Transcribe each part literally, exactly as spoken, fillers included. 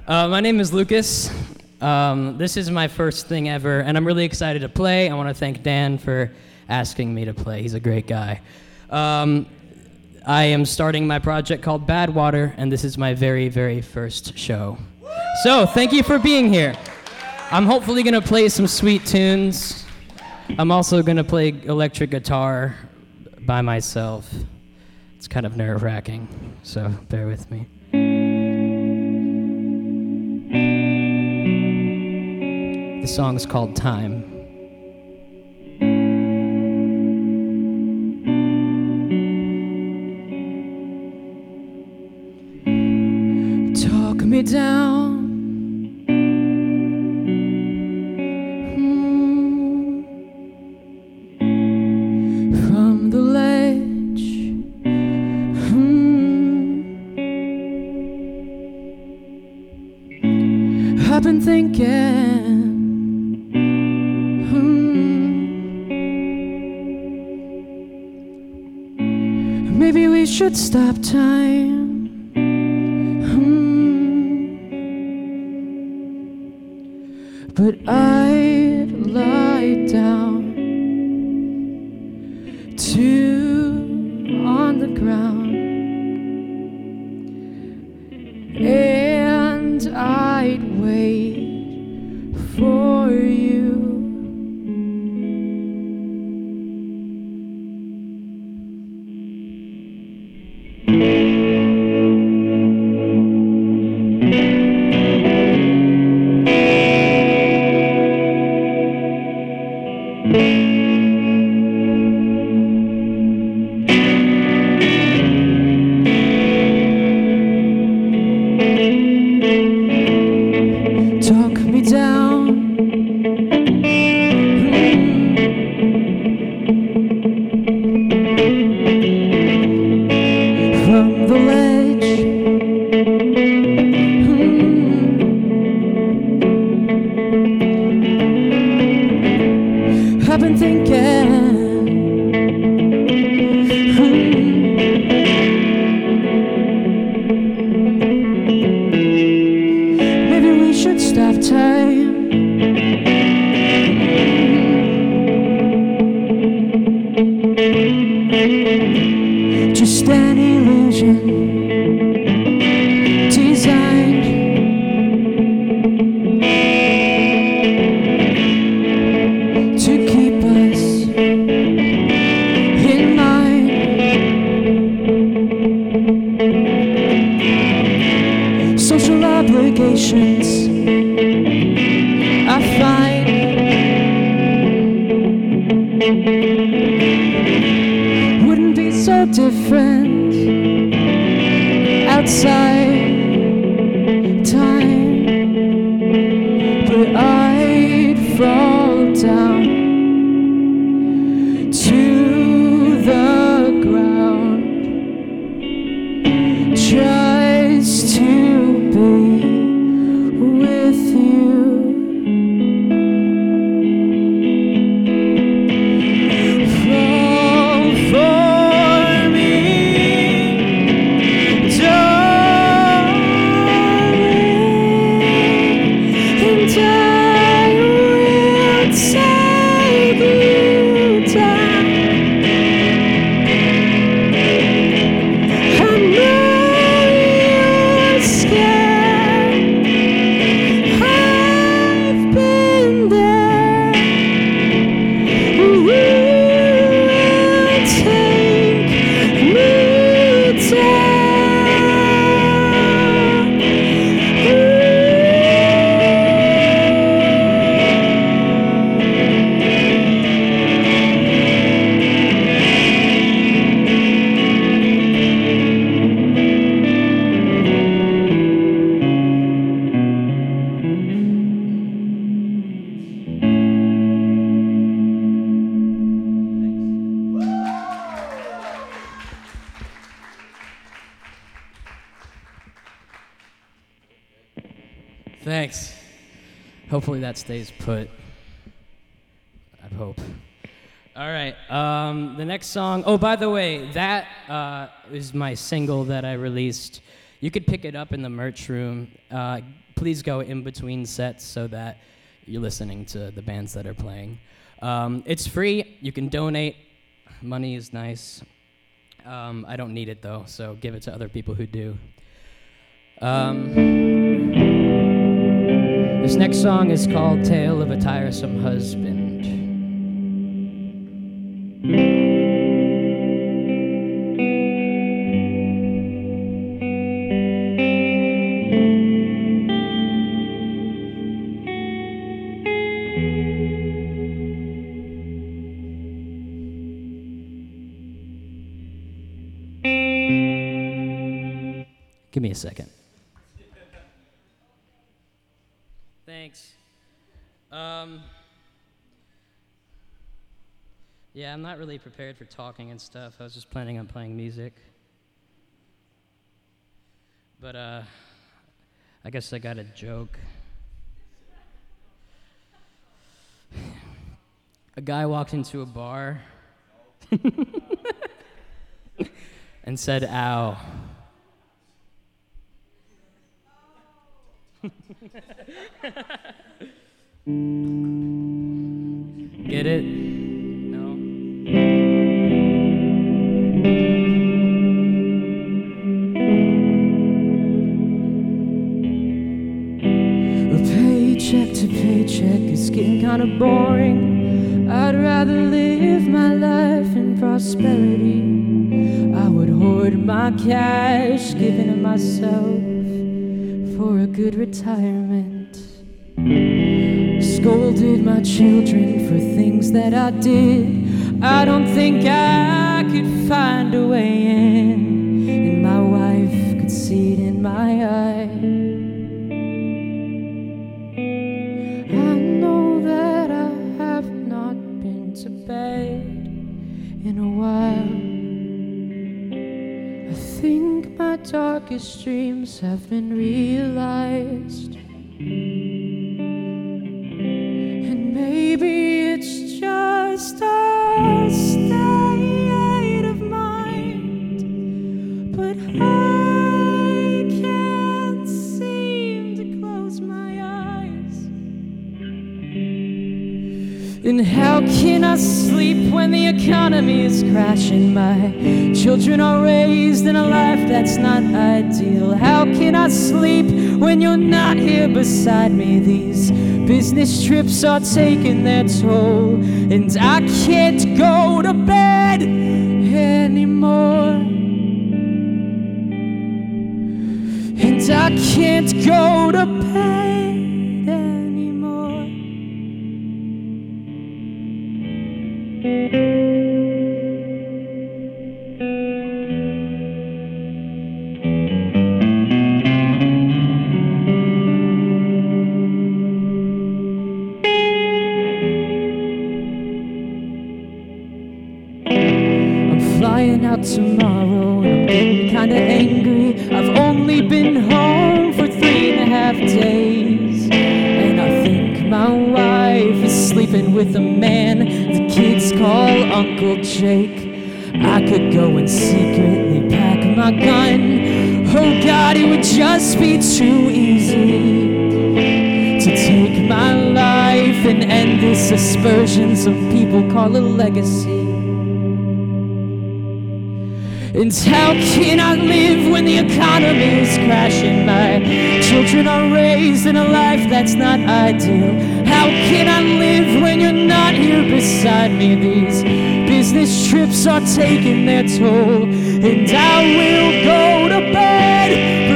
Uh, my name is Lucas. Um, this is my first thing ever, and I'm really excited to play. I want to thank Dan for asking me to play. He's a great guy. Um, I am starting my project called Bad Water, and this is my very, very first show. So, thank you for being here. I'm hopefully going to play some sweet tunes. I'm also going to play electric guitar by myself. It's kind of nerve-wracking, so bear with me. The song's called Time. Talk me down. Hmm. From the ledge. Hmm. I've been thinking. Maybe we should stop time. Hmm. But I'd lie down two on the ground, and I'd wait for you. Talk me down. From the ledge. I've been thinking. Maybe we should stop time. Just an illusion designed to keep us in line. Social obligations I find wouldn't be so different outside time, but I'd fall down to the ground just to be with you. Fall for me, darling, and I will take you down. I know you're scared. I've been there. You will take me down. Thanks. Hopefully that stays put. I hope. All right. Um, the next song. Oh, by the way, that uh, is my single that I released You could pick it up in the merch room. Uh, please go in between sets so that you're listening to the bands that are playing. Um, it's free. You can donate. Money is nice. Um, I don't need it, though, so give it to other people who do. Um, this next song is called Tale of a Tiresome Husband. Give me a second. Thanks. Um, yeah, I'm not really prepared for talking and stuff. I was just planning on playing music. But uh, I guess I got a joke. A guy walked into a bar and said, "Ow." Get it? No? A paycheck to paycheck is getting kind of boring. I'd rather live my life in prosperity. I would hoard my cash, giving it myself for a good retirement. Scolded my children for things that I did. I don't think I could find a way in, and my wife could see it in my eye. I know that I have not been to bed in a while. I think my darkest dreams have been realized. And maybe it's just a state of mind, but I can't seem to close my eyes. And how can I sleep when the economy is crashing? My children are raised in a life that's not ideal. How can I sleep when you're not here beside me? These business trips are taking their toll, and I can't go to bed anymore. And I can't go to bed anymore. Flying out tomorrow and I'm getting kinda angry. I've only been home for three and a half days, and I think my wife is sleeping with a man the kids call Uncle Jake. I could go and secretly pack my gun. Oh God, it would just be too easy to take my life and end this aspersion some people call a legacy. And how can I live when the economy is crashing? My children are raised in a life that's not ideal. How can I live when you're not here beside me? These business trips are taking their toll, and I will go to bed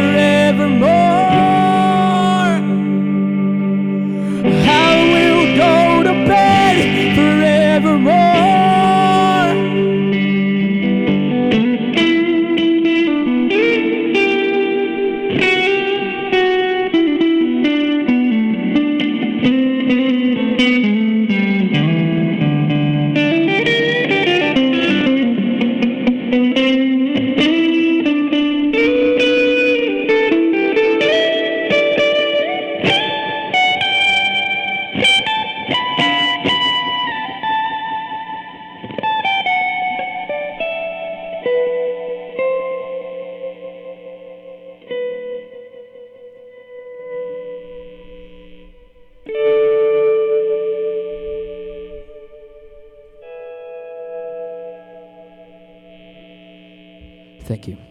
forevermore. I will go to bed forevermore. Thank you.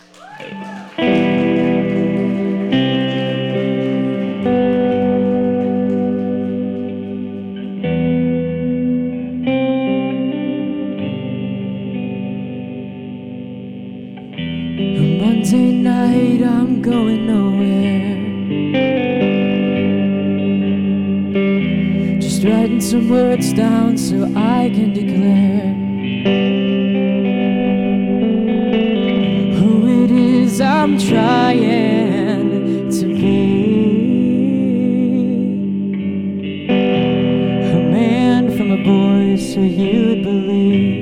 Monday night, I'm going nowhere. Just writing some words down so I can declare who it is I'm trying to be. A man from a boy, so you'd believe.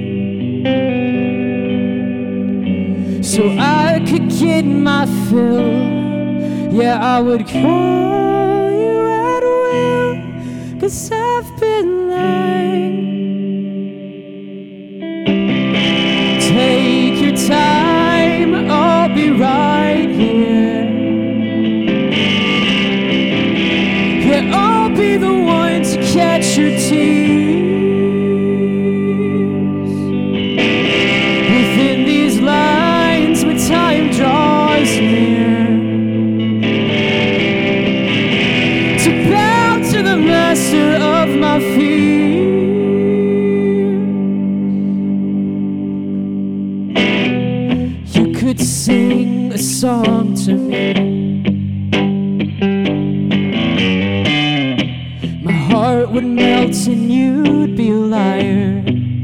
So I could get my fill. Yeah, I would call you at will, 'cause I've been lying. Take your time, I'll be right here. Yeah, I'll be the one to catch your tears. Within these lines, when time draws near, to bow to the master of my fear. You could sing a song to me. My heart would melt and you'd be a liar.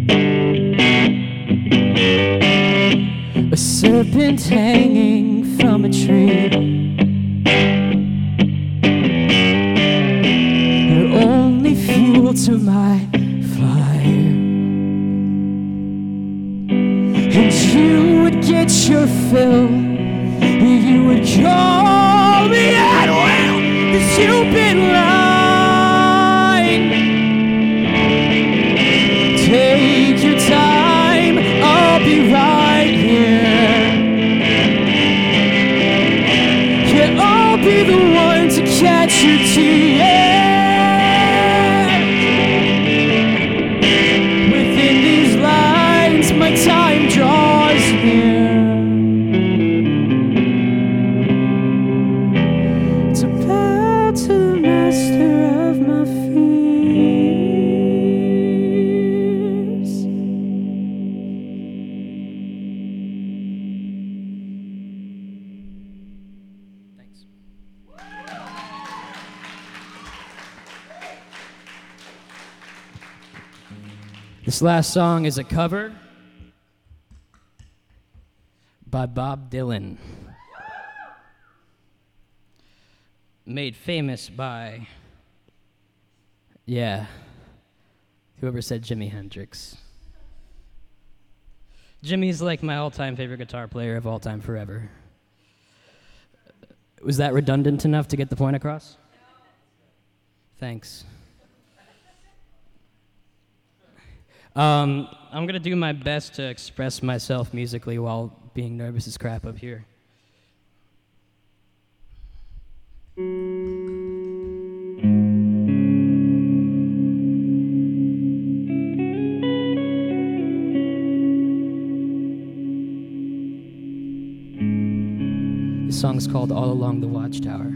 A serpent hanging from a tree. You're only fuel to my fire. And you would get your fill. You would call me at will, 'cause you've been lying. Take your time, I'll be right here. Yeah, I'll be the one to catch your tears. Within these lines, my time draws near. To bow to the master of my fears. Thanks. This last song is a cover by Bob Dylan. Made famous by, yeah, whoever said Jimi Hendrix. Jimmy's like my all-time favorite guitar player of all time forever. Was that redundant enough to get the point across? Thanks. Um, I'm gonna do my best to express myself musically while being nervous as crap up here. This song's called All Along the Watchtower.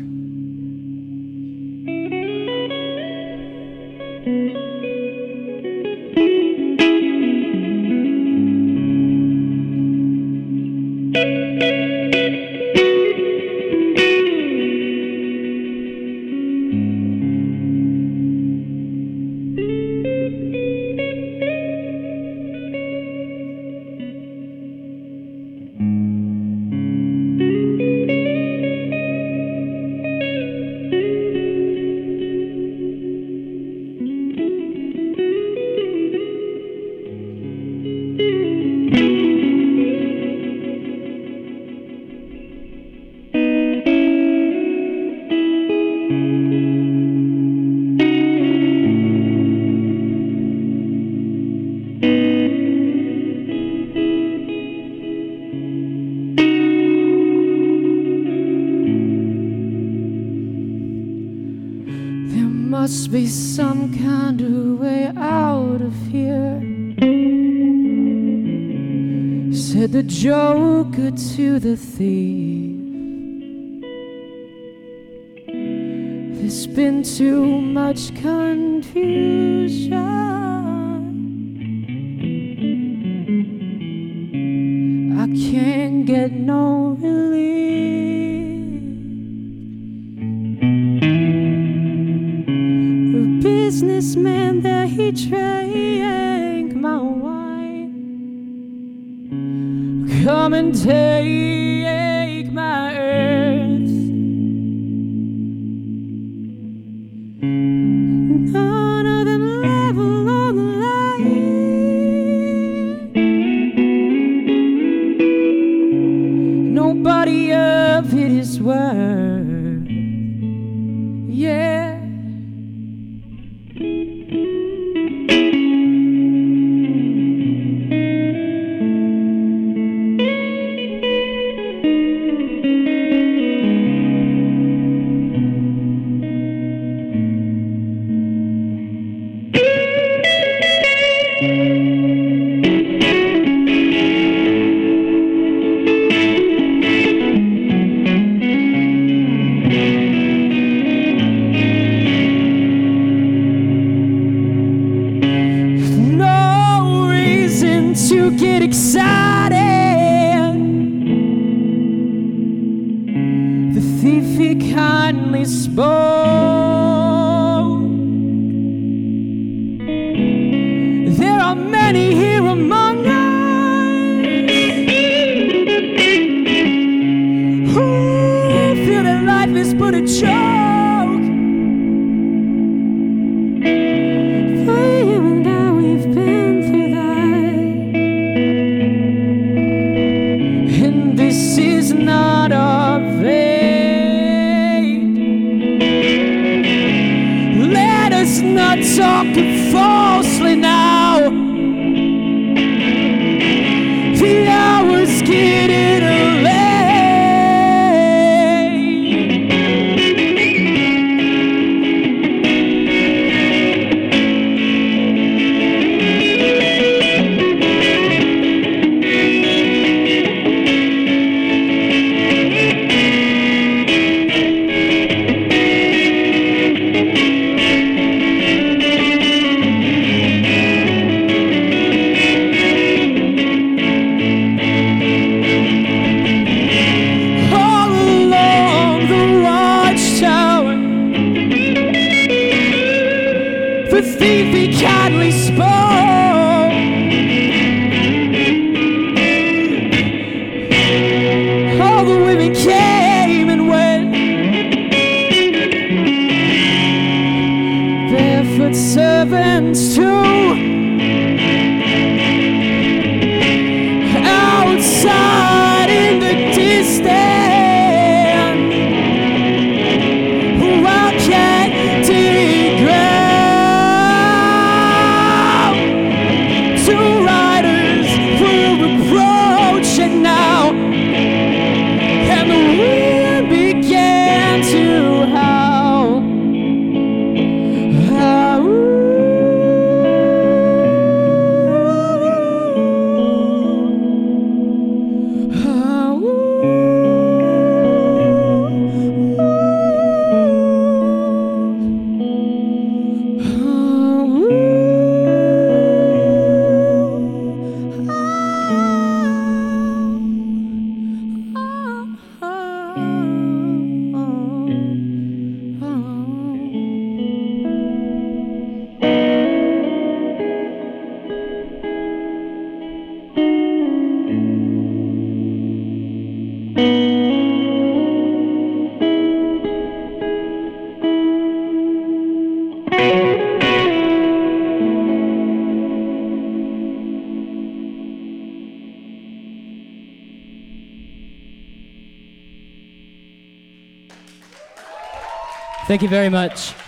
Must be some kind of way out of here. Said the joker to the thief, there's been too much confusion. I can't get no relief. A businessman there, he drank my wine. Come and take my earth. None of them level on the line. Nobody of it is worth. Yeah. To get excited, the thief he kindly spoke. There are many here among us who feel that life is but a joke. For you and I, we've been through that. This is not a fate. Let us not talk falsely now. The hour's getting late. The thief he kindly spoke. All the women came and went, barefoot servants too. Outside in the distance, Thank you very much.